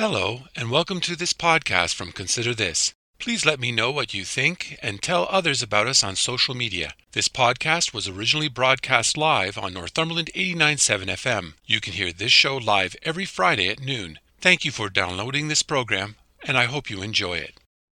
Hello, and welcome to this podcast from Consider This. Please let me know what you think and tell others about us on social media. This podcast was originally broadcast live on Northumberland 89.7 FM. You can hear this show live every Friday at noon. Thank you for downloading this program, and I hope you enjoy it.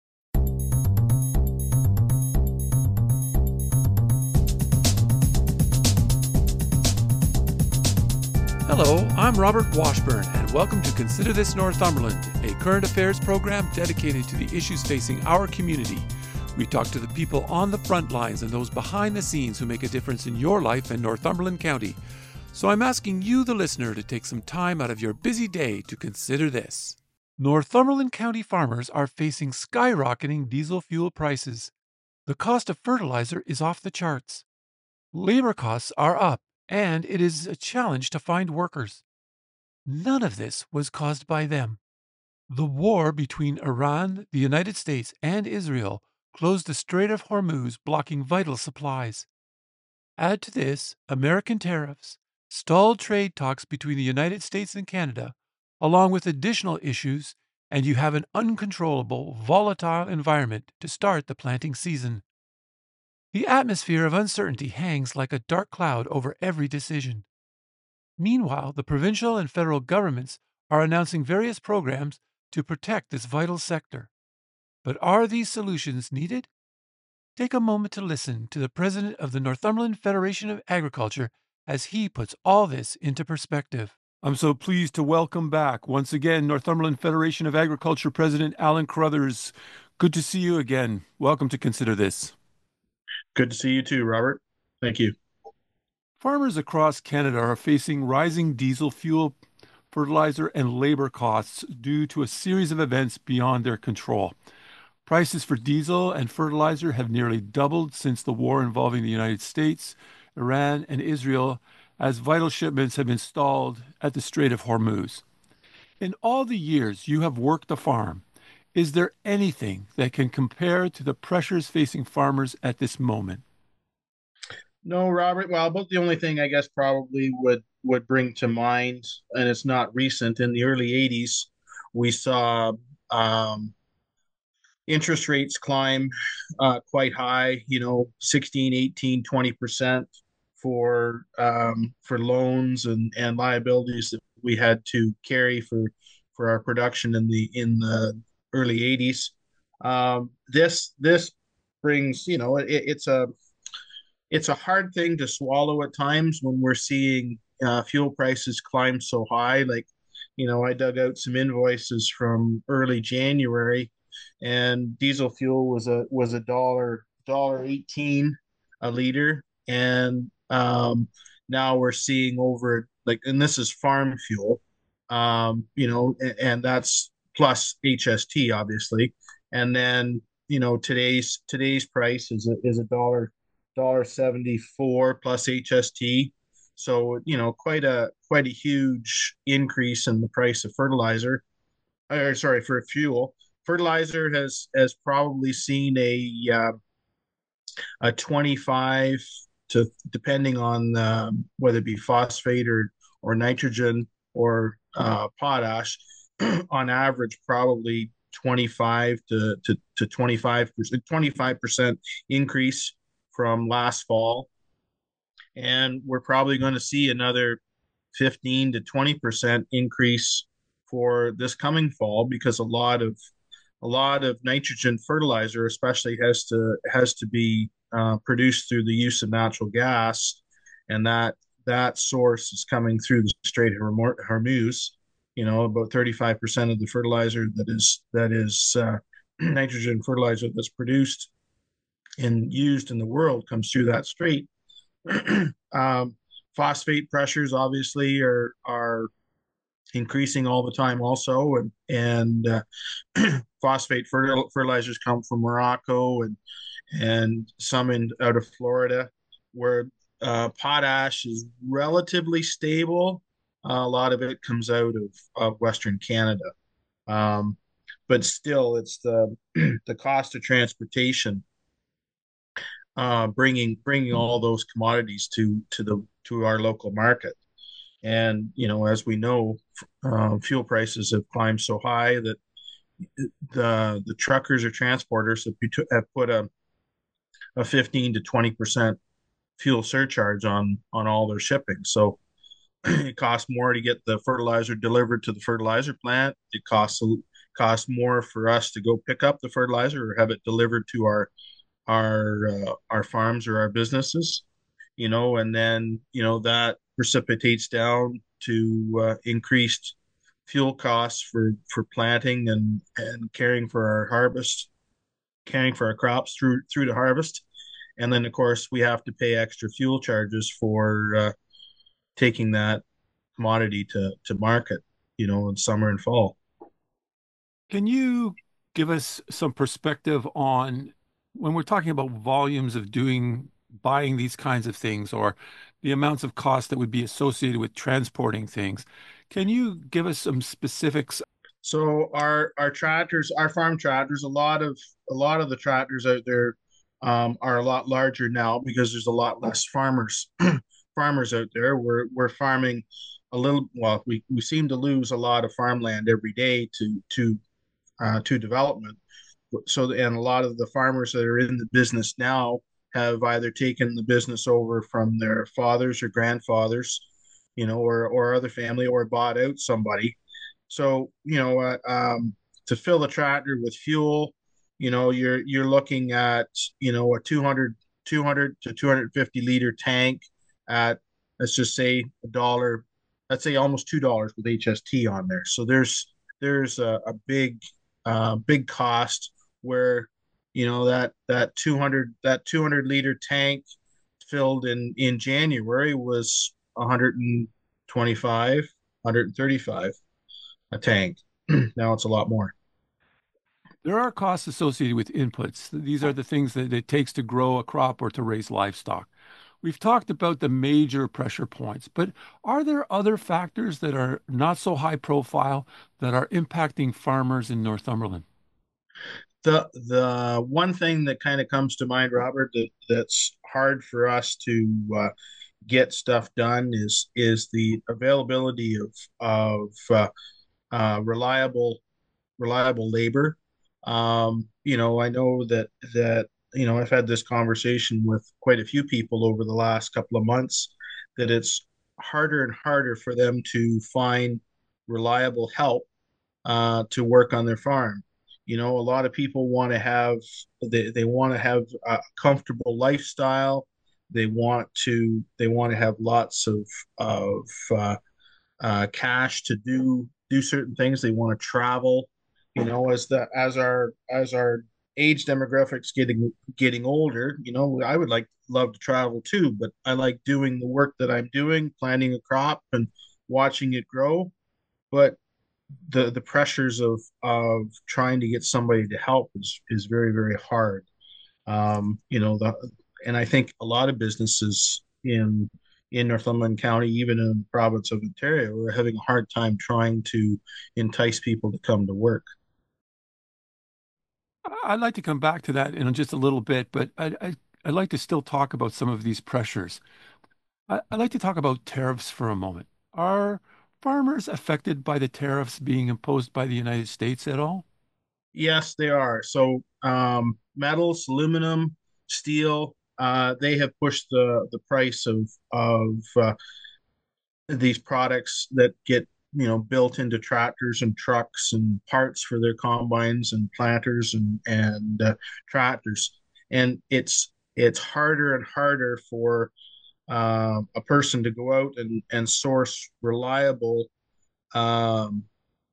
Hello, I'm Robert Washburn, and welcome to Consider This Northumberland, a current affairs program dedicated to the issues facing our community. We talk to the people on the front lines and those behind the scenes who make a difference in your life in Northumberland County. So I'm asking you, the listener, to take some time out of your busy day to consider this. Northumberland County farmers are facing skyrocketing diesel fuel prices. The cost of fertilizer is off the charts. Labor costs are up, and it is a challenge to find workers. None of this was caused by them. The war between Iran, the United States, and Israel closed the Strait of Hormuz, blocking vital supplies. Add to this American tariffs, stalled trade talks between the United States and Canada, along with additional issues, and you have an uncontrollable, volatile environment to start the planting season. The atmosphere of uncertainty hangs like a dark cloud over every decision. Meanwhile, the provincial and federal governments are announcing various programs to protect this vital sector. But are these solutions needed? Take a moment to listen to the president of the Northumberland Federation of Agriculture as he puts all this into perspective. I'm so pleased to welcome back once again Northumberland Federation of Agriculture President Alan Carruthers. Good to see you again. Welcome to Consider This. Good to see you too, Robert. Thank you. Farmers across Canada are facing rising diesel fuel, fertilizer, and labor costs due to a series of events beyond their control. Prices for diesel and fertilizer have nearly doubled since the war involving the United States, Iran, and Israel, as vital shipments have been stalled at the Strait of Hormuz. In all the years you have worked the farm, is there anything that can compare to the pressures facing farmers at this moment? No, Robert. Well, about the only thing I guess probably would bring to mind, and it's not recent. In the early '80s, we saw um, interest rates climb quite high. 16, 18, 20% for loans and liabilities that we had to carry for our production in the early '80s. This brings, it's a hard thing to swallow at times when we're seeing fuel prices climb so high. Like, I dug out some invoices from early January, and diesel fuel was a dollar 18 a liter, and now we're seeing over, like, and this is farm fuel, and that's plus HST obviously, and then today's price is a dollar 74 plus HST. So, quite a huge increase in the price of fertilizer. Or sorry, for fuel. Fertilizer has probably seen a 25 to, depending on whether it be phosphate or nitrogen or potash, on average probably 25 to 25% increase from last fall, and we're probably going to see another 15 to 20% increase for this coming fall, because a lot of nitrogen fertilizer, especially, has to be produced through the use of natural gas, and that source is coming through the Strait of Hormuz. About 35% of the fertilizer that is nitrogen fertilizer that's produced and used in the world comes through that strait. um, Phosphate pressures obviously are increasing all the time also, and phosphate fertilizers come from Morocco and some out of Florida, where potash is relatively stable. A lot of it comes out of Western Canada, um, but still, it's the the cost of transportation, bringing all those commodities to our local market. And as we know, fuel prices have climbed so high that the truckers or transporters have put a 15 to 20% fuel surcharge on all their shipping. So it costs more to get the fertilizer delivered to the fertilizer plant. It costs more for us to go pick up the fertilizer or have it delivered to our farms or our businesses. And then that precipitates down to increased fuel costs for planting and caring for our harvest, caring for our crops through the harvest. And then of course we have to pay extra fuel charges for taking that commodity to market, in summer and fall. Can you give us some perspective on when we're talking about volumes of buying these kinds of things or the amounts of cost that would be associated with transporting things? Can you give us some specifics? So our tractors, our farm tractors, a lot of the tractors out there are a lot larger now because there's a lot less farmers out there. We're farming a little. Well, we seem to lose a lot of farmland every day to development. So, and a lot of the farmers that are in the business now have either taken the business over from their fathers or grandfathers, or other family, or bought out somebody. So, to fill a tractor with fuel, you're looking at, a 200 to 250 liter tank at, let's just say a dollar, let's say almost $2 with HST on there. So there's a big cost where, that 200 liter tank filled in January was 125, 135 a tank. Now it's a lot more. There are costs associated with inputs. These are the things that it takes to grow a crop or to raise livestock. We've talked about the major pressure points, but are there other factors that are not so high profile that are impacting farmers in Northumberland? The one thing that kind of comes to mind, Robert, that's hard for us to get stuff done is the availability of reliable labor. I know that I've had this conversation with quite a few people over the last couple of months that it's harder and harder for them to find reliable help to work on their farm. A lot of people they want to have a comfortable lifestyle. They want to have lots of cash to do certain things. They want to travel. As our age demographics getting older, I would love to travel too, but I like doing the work that I'm doing, planting a crop and watching it grow. But the pressures of trying to get somebody to help is very, very hard. And I think a lot of businesses in Northumberland County, even in the province of Ontario, are having a hard time trying to entice people to come to work. I'd like to come back to that in just a little bit, but I'd like to still talk about some of these pressures. I'd like to talk about tariffs for a moment. Are farmers affected by the tariffs being imposed by the United States at all? Yes, they are. So metals, aluminum, steel, they have pushed the price of these products that get built into tractors and trucks and parts for their combines and planters and tractors. And it's harder and harder for a person to go out and source reliable, um,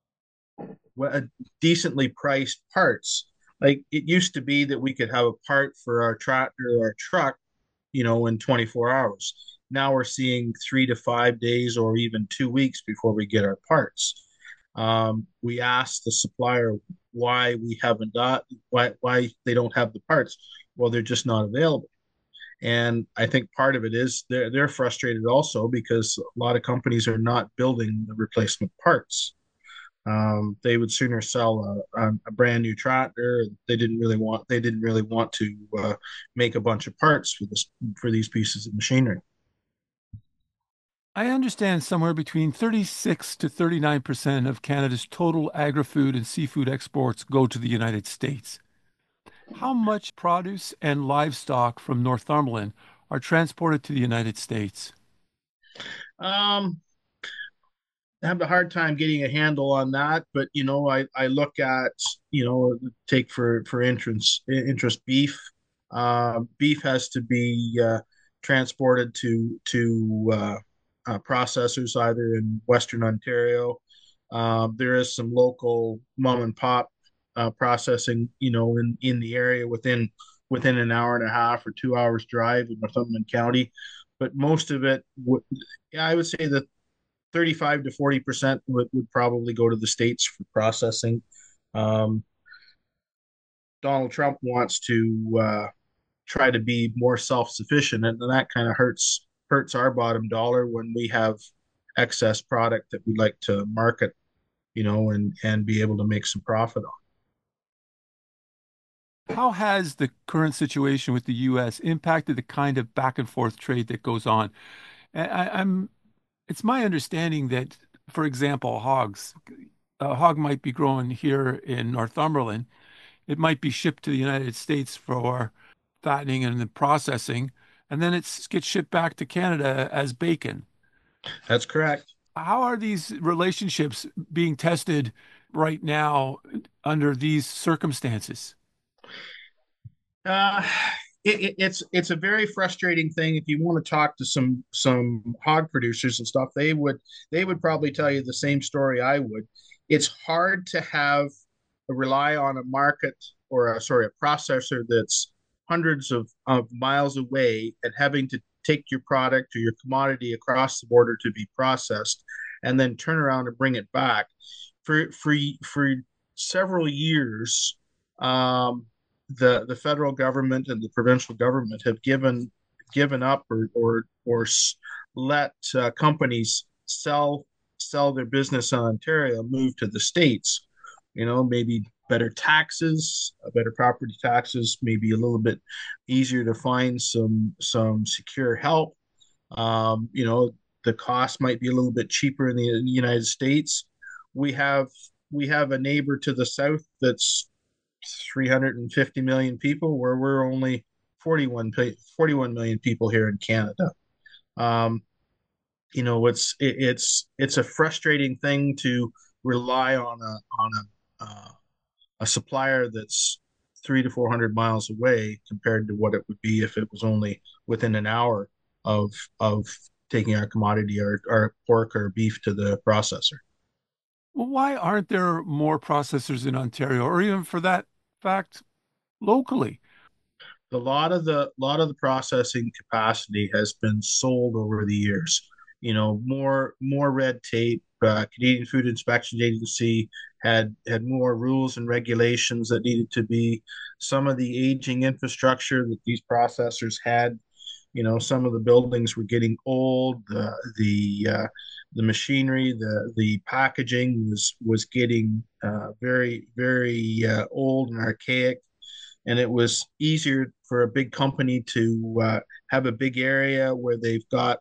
decently priced parts. Like it used to be that we could have a part for our tractor or our truck, in 24 hours. Now we're seeing 3 to 5 days or even 2 weeks before we get our parts. We asked the supplier why we haven't got why they don't have the parts. Well, they're just not available. And I think part of it is they're frustrated also because a lot of companies are not building the replacement parts. They would sooner sell a brand new tractor. They didn't really want to make a bunch of parts for these pieces of machinery. I understand somewhere between 36 to 39% of Canada's total agri-food and seafood exports go to the United States. How much produce and livestock from Northumberland are transported to the United States? Um, I have a hard time getting a handle on that, but I look at, take for interest beef. Beef has to be transported to processors either in Western Ontario. There is some local mom and pop processing, in the area within an hour and a half or 2 hours drive in Northumberland County, but most of it, I would say that 35 to 40% would probably go to the states for processing. Um, Donald Trump wants to try to be more self-sufficient, and that kind of hurts our bottom dollar when we have excess product that we'd like to market, and be able to make some profit on. How has the current situation with the U.S. impacted the kind of back and forth trade that goes on? I'm It's my understanding that, for example, hogs, a hog might be grown here in Northumberland. It might be shipped to the United States for fattening and then processing, and then it gets shipped back to Canada as bacon. That's correct. How are these relationships being tested right now under these circumstances? Uh, it's a very frustrating thing. If you want to talk to some hog producers and stuff, they would probably tell you the same story I would. It's hard to have rely on a market or a processor that's hundreds of miles away and having to take your product or your commodity across the border to be processed and then turn around and bring it back for several years. The federal government and the provincial government have given up or let companies sell their business in Ontario, move to the states. Maybe better taxes, better property taxes, maybe a little bit easier to find some secure help. The cost might be a little bit cheaper in the United States. We have we have a neighbor to the south that's 350 million people, where we're only 41 million people here in Canada. Um, it's a frustrating thing to rely on a supplier that's 300 to 400 miles away compared to what it would be if it was only within an hour of taking our commodity, our pork or beef to the processor. Well, why aren't there more processors in Ontario, or even for that fact, locally? A lot of the processing capacity has been sold over the years. More red tape. Canadian Food Inspection Agency had more rules and regulations that needed to be. Some of the aging infrastructure that these processors had, some of the buildings were getting old. The machinery, the packaging was getting very very old and archaic, and it was easier for a big company to have a big area where they've got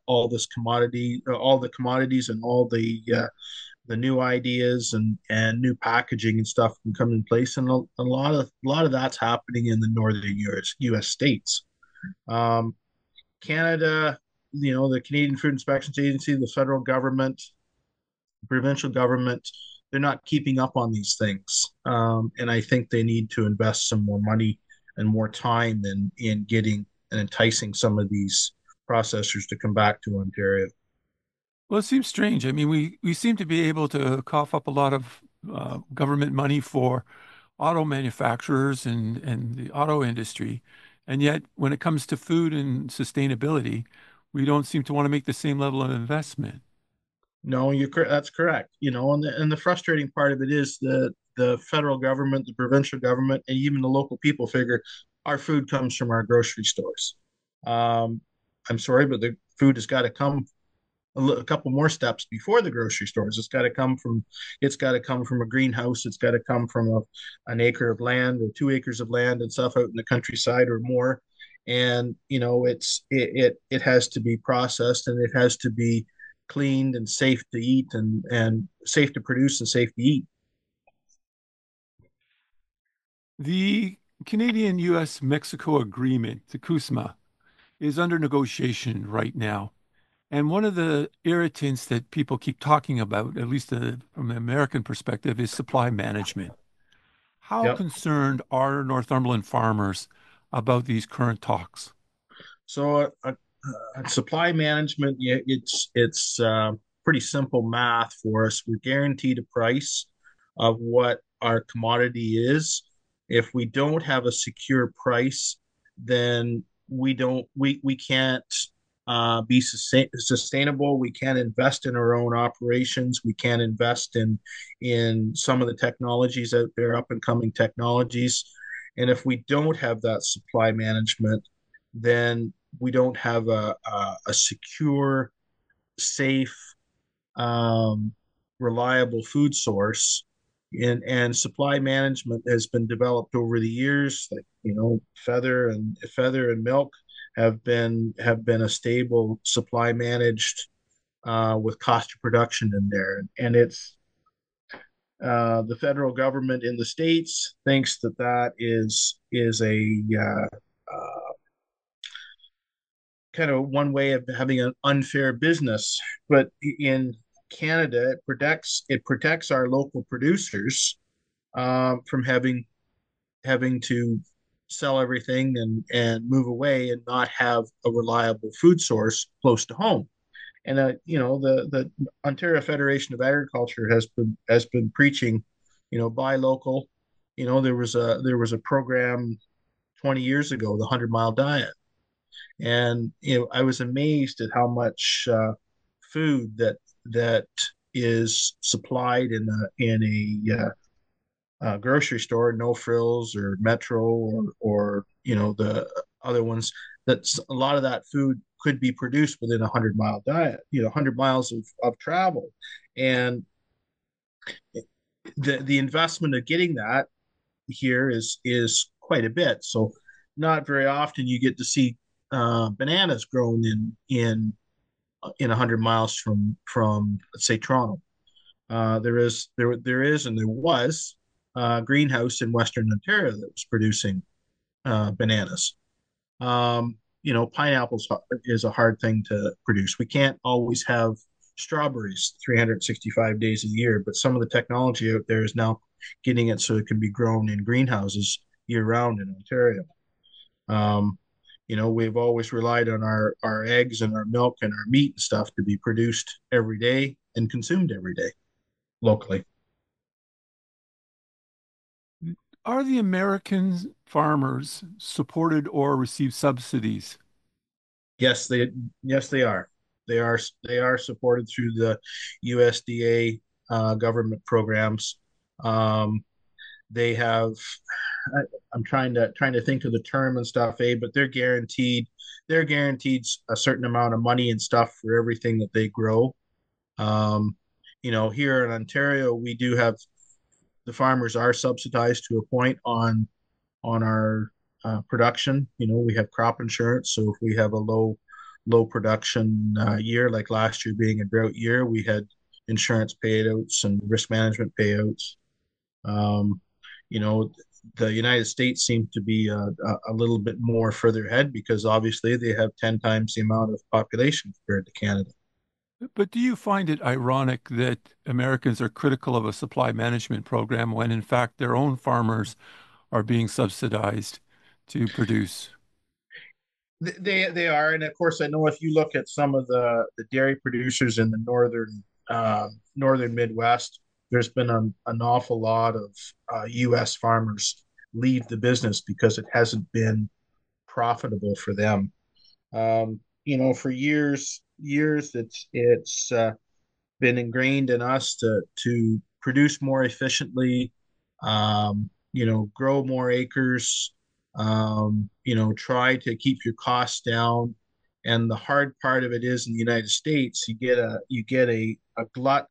all the commodities and all the new ideas and new packaging and stuff can come in place. And a lot of that's happening in the northern U.S. states. Um, Canada, the Canadian Food Inspections Agency, the federal government, provincial government, they're not keeping up on these things. And I think they need to invest some more money and more time in getting and enticing some of these processors to come back to Ontario. Well, it seems strange. I mean, we seem to be able to cough up a lot of government money for auto manufacturers and the auto industry, and yet when it comes to food and sustainability, we don't seem to want to make the same level of investment. No, that's correct. And the frustrating part of it is that the federal government, the provincial government, and even the local people figure our food comes from our grocery stores. Um, I'm sorry, but the food has got to come a couple more steps before the grocery stores. It's got to come from a greenhouse. It's got to come from an acre of land or 2 acres of land and stuff out in the countryside or more. And it has to be processed and it has to be cleaned and safe to eat and safe to produce and safe to eat. The Canadian US Mexico agreement, the CUSMA, is under negotiation right now. And one of the irritants that people keep talking about, at least from an American perspective, is supply management. How Yep. concerned are Northumberland farmers about these current talks? So supply management, yeah, it's pretty simple math for us. We're guaranteed a price of what our commodity is. If we don't have a secure price, then we can't be sustainable. We can't invest in our own operations. We can't invest in some of the technologies out there, up and coming technologies. And if we don't have that supply management, then we don't have a secure, safe, um, reliable food source. And supply management has been developed over the years. Like feather and milk have been a stable supply managed with cost of production in there, and it's the federal government in the states thinks that that is a kind of one way of having an unfair business. But in Canada, it protects our local producers from having to sell everything and move away and not have a reliable food source close to home. And the Ontario Federation of Agriculture has been preaching, buy local. There was a program 20 years ago, the 100 Mile Diet, and I was amazed at how much food that is supplied in a grocery store, No Frills or Metro or the other ones. That's a lot of that food could be produced within a 100 mile diet, 100 miles of travel, and the investment of getting that here is quite a bit. So not very often you get to see bananas grown in 100 miles from let's say Toronto. There was a greenhouse in Western Ontario that was producing bananas. Pineapples is a hard thing to produce. We can't always have strawberries 365 days a year, but some of the technology out there is now getting it so it can be grown in greenhouses year round in Ontario. Um, we've always relied on our eggs and our milk and our meat and stuff to be produced every day and consumed every day locally. Are the American farmers supported or receive subsidies? Yes, they are. They are supported through the USDA government programs. Um, they have. I'm trying to think of the term and stuff, but they're guaranteed a certain amount of money and stuff for everything that they grow. Um, here in Ontario, we do have the farmers are subsidized to a point on our production. We have crop insurance, so if we have a low production year, like last year being a drought year, we had insurance payouts and risk management payouts. Um, you know, the United States seems to be a little bit more further ahead because obviously they have 10 times the amount of population compared to Canada. But do you find it ironic that Americans are critical of a supply management program when, in fact, their own farmers are being subsidized to produce? They are, and of course, I know if you look at some of the dairy producers in the northern Midwest, there's been an awful lot of U.S. farmers leave the business because it hasn't been profitable for them. For years it's been ingrained in us to produce more efficiently, grow more acres, try to keep your costs down. And the hard part of it is in the United States, you get a glut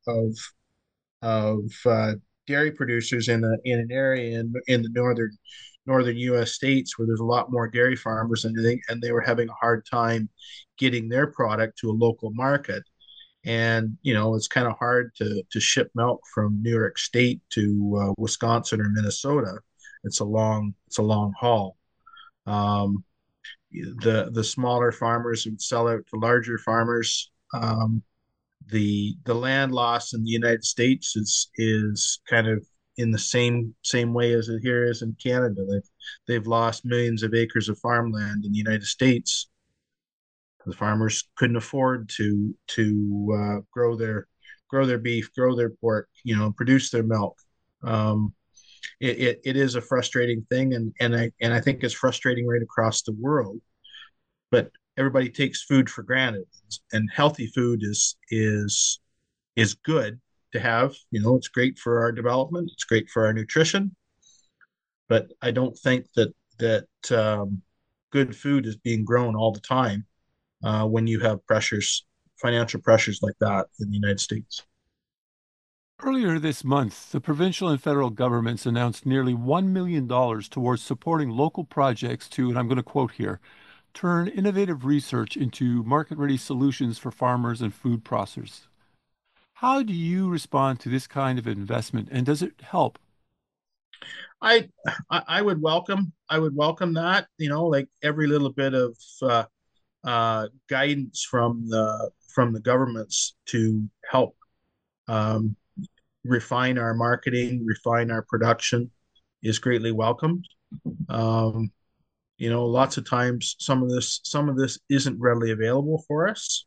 of dairy producers in an area in the northern U.S. states where there's a lot more dairy farmers and they were having a hard time getting their product to a local market. and it's kind of hard to ship milk from New York State to Wisconsin or Minnesota. It's a long haul. Um, the smaller farmers would sell out to larger farmers. The land loss in the United States is kind of in the same way as it here is in Canada. They've lost millions of acres of farmland in the United States. The farmers couldn't afford to grow their beef, grow their pork, produce their milk. Um, it is a frustrating thing, and I think it's frustrating right across the world. But everybody takes food for granted, and healthy food is good to have. It's great for our development, it's great for our nutrition, but I don't think that good food is being grown all the time when you have financial pressures like that in the United States. Earlier this month, the provincial and federal governments announced nearly $1 million towards supporting local projects to, and I'm going to quote here, turn innovative research into market ready solutions for farmers and food processors. How do you respond to this kind of investment, and does it help? I I would welcome that. Like every little bit of guidance from the governments to help um, refine our marketing, refine our production is greatly welcomed. Um, lots of times some of this isn't readily available for us.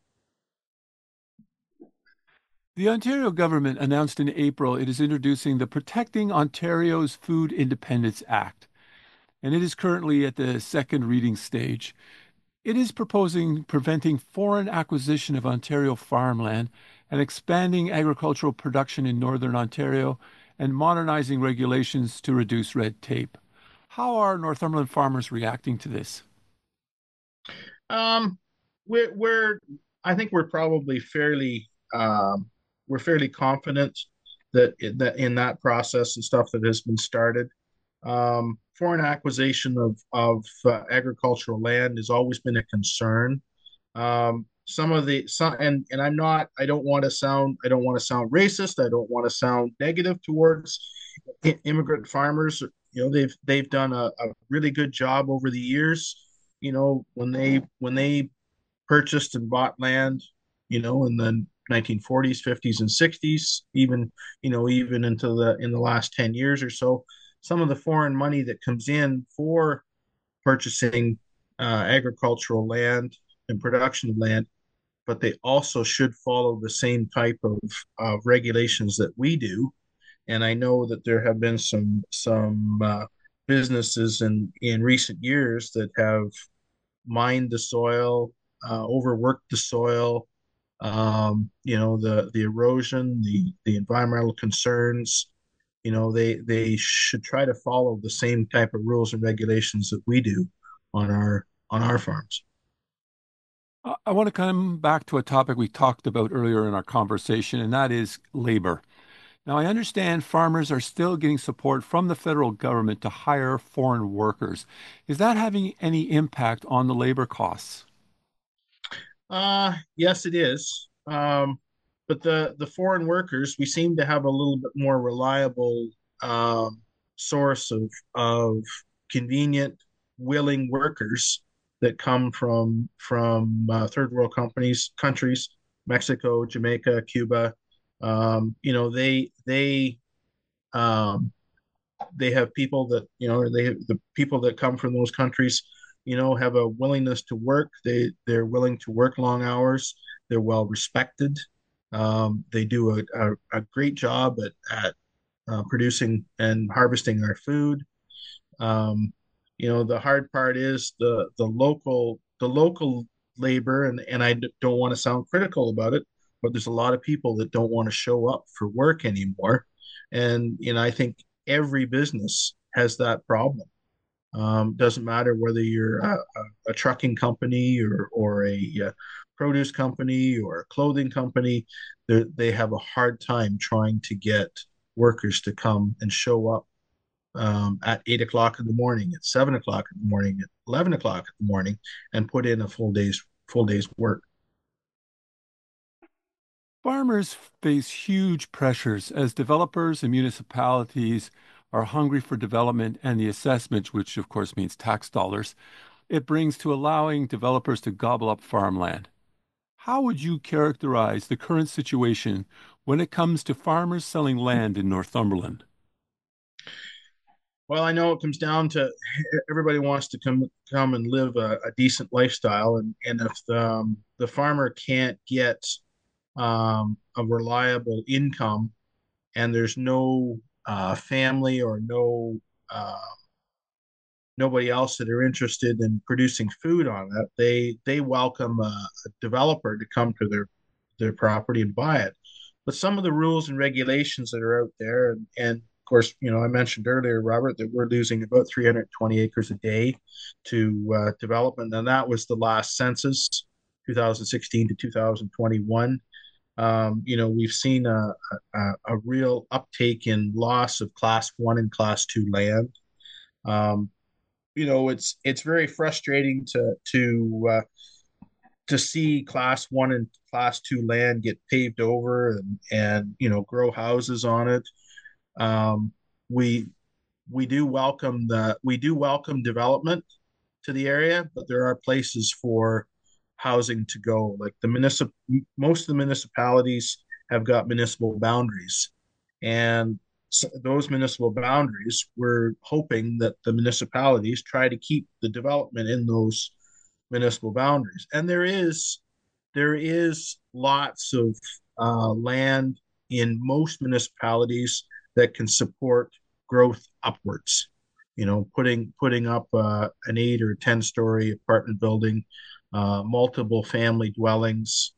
The Ontario government announced in April it is introducing the Protecting Ontario's Food Independence Act, and it is currently at the second reading stage. It is proposing preventing foreign acquisition of Ontario farmland and expanding agricultural production in Northern Ontario and modernizing regulations to reduce red tape. How are Northumberland farmers reacting to this? Um, we're I think we're fairly confident that in that process and stuff that has been started. Foreign acquisition of agricultural land has always been a concern. And I don't want to sound racist. I don't want to sound negative towards immigrant farmers. They've done a really good job over the years. When they purchased and bought land, in the 1940s, 50s, and 60s, even into the last 10 years or so, some of the foreign money that comes in for purchasing agricultural land and production of land, but they also should follow the same type of regulations that we do. And I know that there have been some businesses in recent years that have mined the soil, overworked the soil, the erosion, the environmental concerns. They should try to follow the same type of rules and regulations that we do on our farms. I want to come back to a topic we talked about earlier in our conversation, and that is labor. Now, I understand farmers are still getting support from the federal government to hire foreign workers. Is that having any impact on the labor costs? Yes, it is. But the foreign workers, we seem to have a little bit more reliable um, source of convenient, willing workers that come from third world countries, Mexico, Jamaica, Cuba. Um, they have people that the people that come from those countries have a willingness to work. They're willing to work long hours. They're well respected. They do a great job at producing and harvesting our food. The hard part is the local labor, and I don't want to sound critical about it, but there's a lot of people that don't want to show up for work anymore. And I think every business has that problem. Doesn't matter whether you're a trucking company or a produce company or a clothing company, they have a hard time trying to get workers to come and show up at 8 o'clock in the morning, at 7 o'clock in the morning, at 11 o'clock in the morning, and put in a full day's work. Farmers face huge pressures as developers and municipalities are hungry for development and the assessment, which of course means tax dollars, it brings to allowing developers to gobble up farmland. How would you characterize the current situation when it comes to farmers selling land in Northumberland? Well, I know it comes down to everybody wants to come and live a decent lifestyle, and if the farmer can't get a reliable income, and there's no family or uh, nobody else that are interested in producing food on it, they welcome a developer to come to their property and buy it. But some of the rules and regulations that are out there, and of course, I mentioned earlier, Robert, that we're losing about 320 acres a day to development, and that was the last census, 2016 to 2021. We've seen a real uptake in loss of class one and class two land. Um, it's very frustrating to see class one and class two land get paved over and grow houses on it. Um, we we do welcome development to the area, but there are places for housing to go. Like most of the municipalities have got municipal boundaries, and so those municipal boundaries, we're hoping that the municipalities try to keep the development in those municipal boundaries. And there is lots of land in most municipalities that can support growth upwards. Putting up an 8 or 10 story apartment building, multiple family dwellings,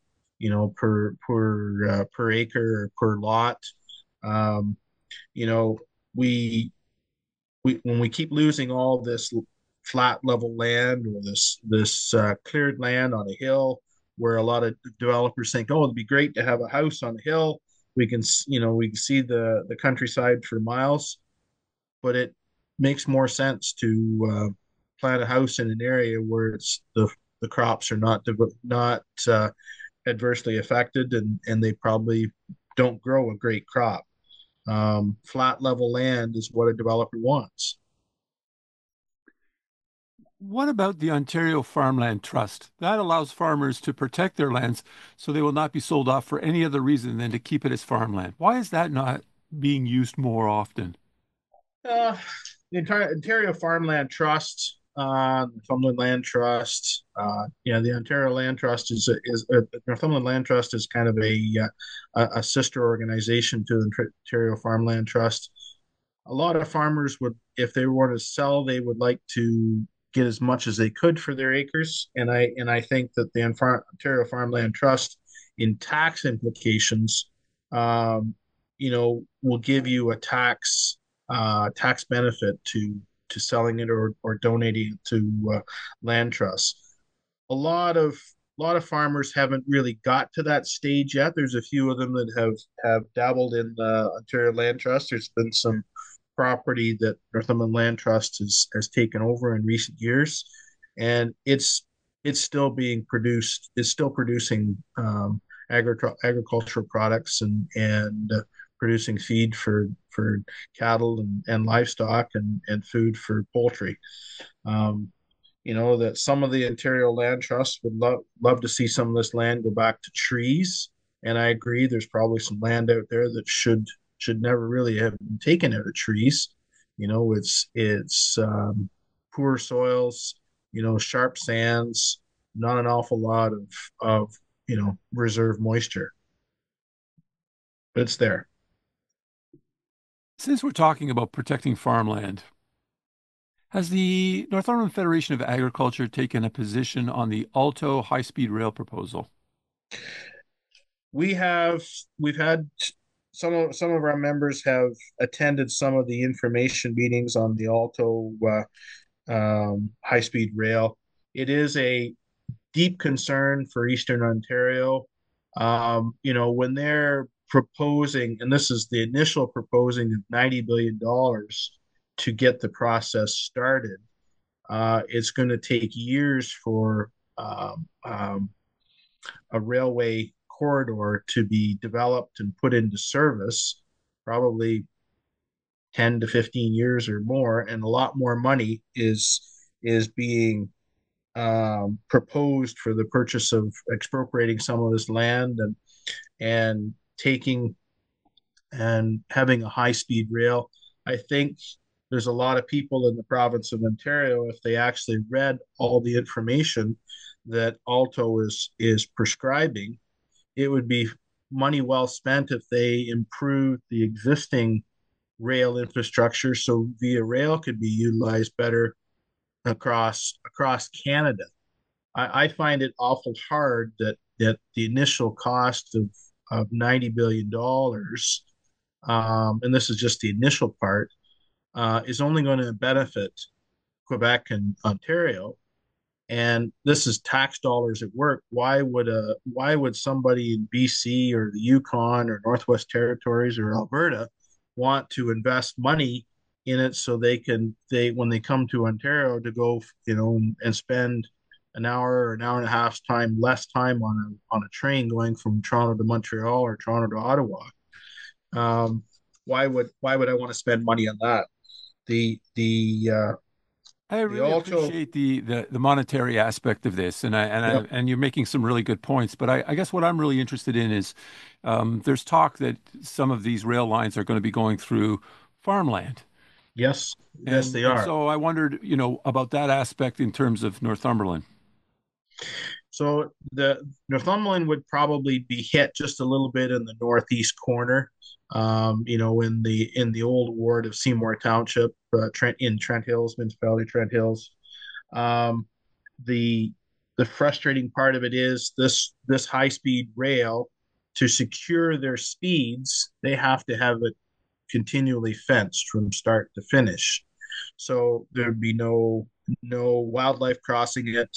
per acre or per lot. Um, you know, we we when we keep losing all this flat level land or this cleared land on a hill, where a lot of developers think, oh, it'd be great to have a house on a hill. We can see the countryside for miles, but it makes more sense to plant a house in an area where the crops are not adversely affected, and they probably don't grow a great crop. Flat level land is what a developer wants. What about the Ontario Farmland Trust? That allows farmers to protect their lands so they will not be sold off for any other reason than to keep it as farmland. Why is that not being used more often? Uh, the entire Ontario Farmland Trust, Northumberland Land Trust, the Ontario Land Trust is Northumberland Land Trust is kind of a sister organization to the Ontario Farmland Trust. A lot of farmers would, if they were to sell, they would like to get as much as they could for their acres, and I think that the Ontario Farmland Trust, in tax implications, will give you a tax benefit to selling it or donating it to land trusts. A lot of farmers haven't really got to that stage yet. There's a few of them that have dabbled in the Ontario Land Trust. There's been some property that Northumberland Land Trust has taken over in recent years, and it's still being produced. It's still producing agricultural products and producing feed for cattle and livestock and food for poultry. Um, that some of the Ontario Land Trust would love to see some of this land go back to trees, and I agree. There's probably some land out there that should never really have been taken out of trees. It's poor soils, sharp sands, not an awful lot of reserve moisture, but it's there. Since we're talking about protecting farmland, has the Northumberland Federation of Agriculture taken a position on the Alto high-speed rail proposal? We have we've had some of our members have attended some of the information meetings on the Alto high speed rail. It is a deep concern for Eastern Ontario. When they're proposing, and this is the initial proposing of $90 billion to get the process started, it's going to take years for a railway corridor to be developed and put into service, probably 10 to 15 years or more, and a lot more money is being proposed for the purchase of expropriating some of this land and taking and having a high speed rail. I think there's a lot of people in the province of Ontario, if they actually read all the information that Alto is prescribing, it would be money well spent if they improved the existing rail infrastructure so Via Rail could be utilized better across Canada. I find it awful hard that the initial cost of $90 billion, and this is just the initial part, is only going to benefit Quebec and Ontario. And this is tax dollars at work. Why would somebody in BC or the Yukon or Northwest Territories or Alberta want to invest money in it so they when they come to Ontario to go and spend an hour or an hour and a half time less time on a train going from Toronto to Montreal or Toronto to Ottawa? Um, why would I want to spend money on that? The the uh, I the really Alto. appreciate the monetary aspect of this, and Yep. and you're making some really good points. But I guess what I'm really interested in is there's talk that some of these rail lines are going to be going through farmland, Yes, yes, they and are. so I wondered, about that aspect in terms of Northumberland. So the Northumberland would probably be hit just a little bit in the northeast corner, in the old ward of Seymour Township, Trent Hills, municipality of Trent Hills. Um, the the frustrating part of it is this high speed rail to secure their speeds, they have to have it continually fenced from start to finish. So there'd be no wildlife crossing it.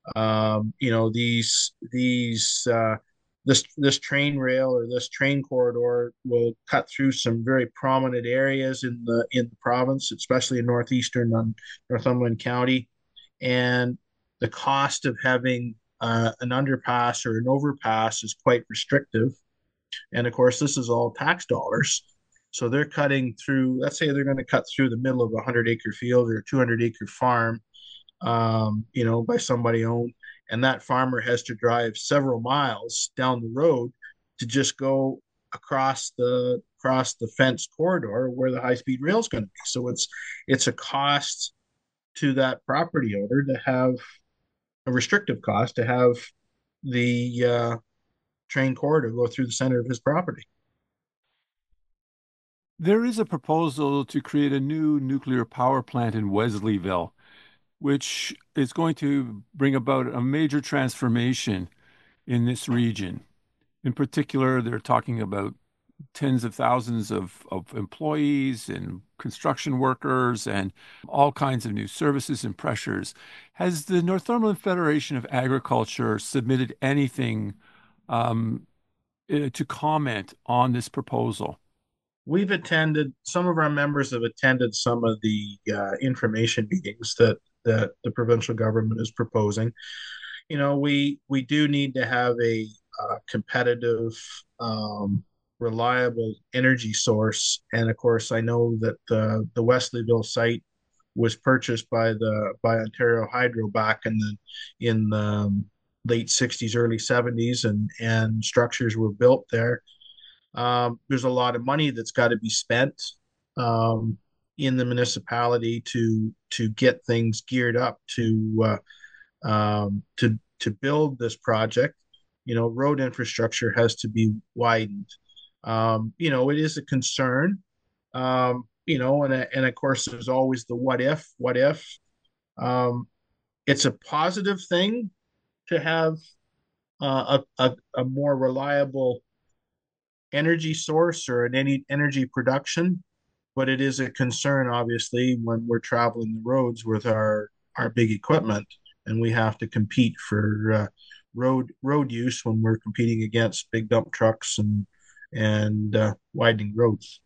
This train rail or this train corridor will cut through some very prominent areas in the province, especially in northeastern Northumberland County, and the cost of having an underpass or an overpass is quite restrictive. And of course, this is all tax dollars. So they're cutting through, let's say they're going to cut through the middle of a 100-acre field or a 200-acre farm, by somebody owned. And that farmer has to drive several miles down the road to just go across the fence corridor where the high speed rail is going to be. So it's a cost to that property owner to have a restrictive cost to have the train corridor go through the center of his property. There is a proposal to create a new nuclear power plant in Wesleyville, which is going to bring about a major transformation in this region. In particular, they're talking about tens of thousands of employees and construction workers and all kinds of new services and pressures. Has the Northumberland Federation of Agriculture submitted anything um, to comment on this proposal? Some of our members have attended some of the information meetings that the provincial government is proposing. We do need to have a competitive, reliable energy source, and of course, I know that the Wesleyville site was purchased by Ontario Hydro back in the late '60s, early '70s, and structures were built there. There's a lot of money that's got to be spent um, in the municipality to get things geared up to build this project. Road infrastructure has to be widened. It is a concern. And of course, there's always the what if, what if. Um, it's a positive thing to have a more reliable energy source or an any energy production, but it is a concern, obviously, when we're traveling the roads with our big equipment, and we have to compete for road use when we're competing against big dump trucks and widening roads.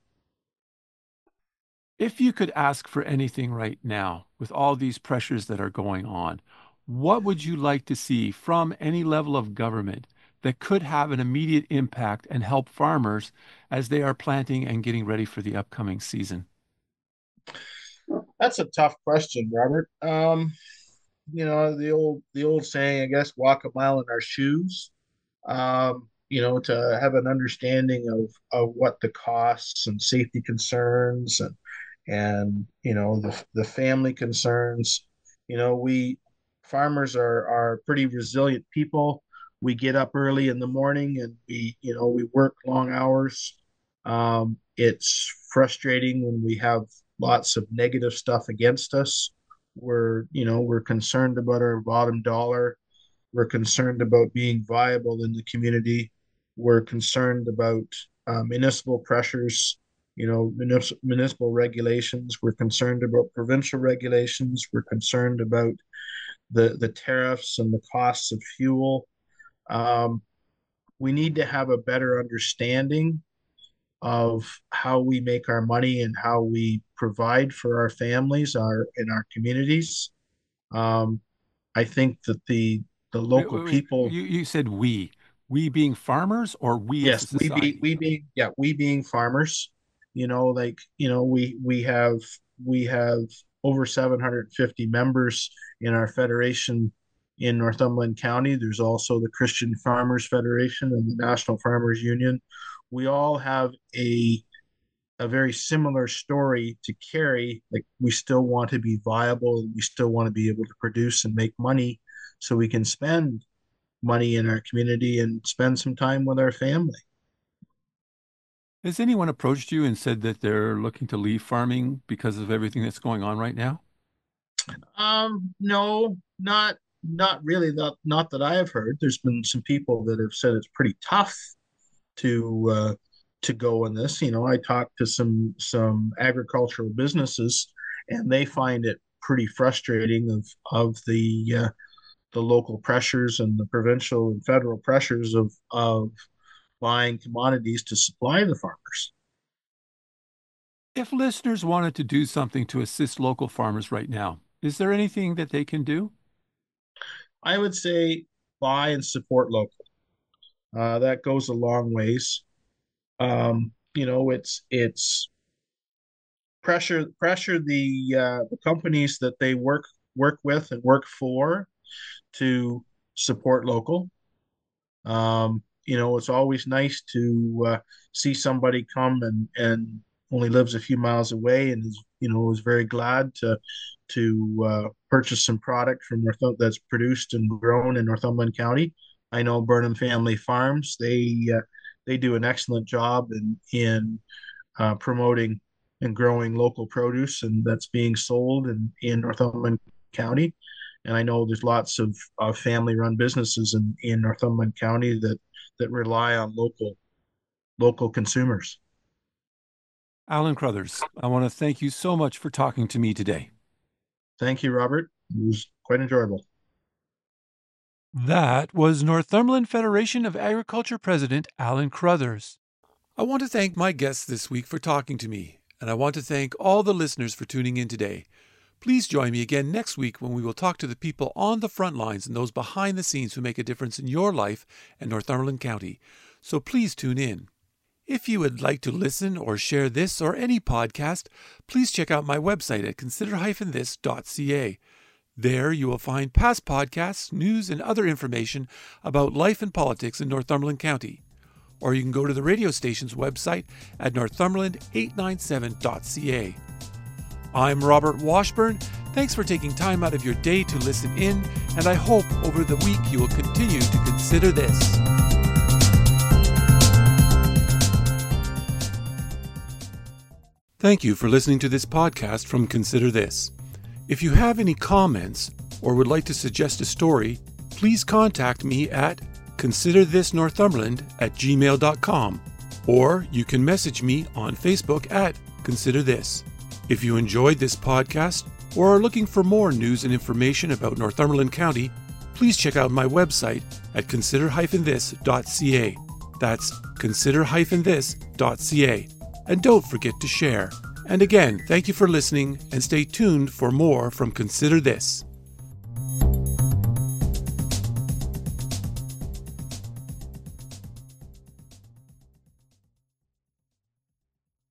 If you could ask for anything right now, with all these pressures that are going on, what would you like to see from any level of government that could have an immediate impact and help farmers as they are planting and getting ready for the upcoming season? That's a tough question, Robert. The old saying, I guess, walk a mile in our shoes. To have an understanding of what the costs and safety concerns and the family concerns. We farmers are pretty resilient people. We get up early in the morning and we work long hours. It's frustrating when we have lots of negative stuff against us. We're concerned about our bottom dollar. We're concerned about being viable in the community. We're concerned about municipal pressures, municipal regulations. We're concerned about provincial regulations. We're concerned about the tariffs and the costs of fuel. Um, we need to have a better understanding of how we make our money and how we provide for our families, our in our communities. Um, I think that the Wait, local wait, wait. people. You said we. We being farmers or we as a Yes, society? we being farmers, we have over 750 members in our federation in Northumberland County. There's also the Christian Farmers Federation and the National Farmers Union. We all have a very similar story to carry. Like, we still want to be viable, we still want to be able to produce and make money so we can spend money in our community and spend some time with our family. Has anyone approached you and said that they're looking to leave farming because of everything that's going on right now? No, not really. Not that I have heard. There's been some people that have said it's pretty tough to to go in this. I talked to some agricultural businesses, and they find it pretty frustrating of the local pressures and the provincial and federal pressures of buying commodities to supply the farmers. If listeners wanted to do something to assist local farmers right now, is there anything that they can do? I would say buy and support local. That goes a long ways. It's pressure the companies that they work with and work for to support local. It's always nice to see somebody come and only lives a few miles away and is very glad to purchase some product from that's produced and grown in Northumberland County. I know Burnham Family Farms. They do an excellent job in promoting and growing local produce, and that's being sold in Northumberland County. And I know there's lots of family-run businesses in Northumberland County that rely on local consumers. Alan Crothers, I want to thank you so much for talking to me today. Thank you, Robert. It was quite enjoyable. That was Northumberland Federation of Agriculture President Alan Crothers. I want to thank my guests this week for talking to me, and I want to thank all the listeners for tuning in today. Please join me again next week when we will talk to the people on the front lines and those behind the scenes who make a difference in your life and Northumberland County. So please tune in. If you would like to listen or share this or any podcast, please check out my website at consider-this.ca. There you will find past podcasts, news, and other information about life and politics in Northumberland County. Or you can go to the radio station's website at northumberland897.ca. I'm Robert Washburn. Thanks for taking time out of your day to listen in, and I hope over the week you will continue to consider this. Thank you for listening to this podcast from Consider This. If you have any comments or would like to suggest a story, please contact me at considerthisnorthumberland@gmail.com, or you can message me on Facebook at Consider This. If you enjoyed this podcast or are looking for more news and information about Northumberland County, please check out my website at consider-this.ca. That's consider-this.ca. And don't forget to share. And again, thank you for listening, and stay tuned for more from Consider This.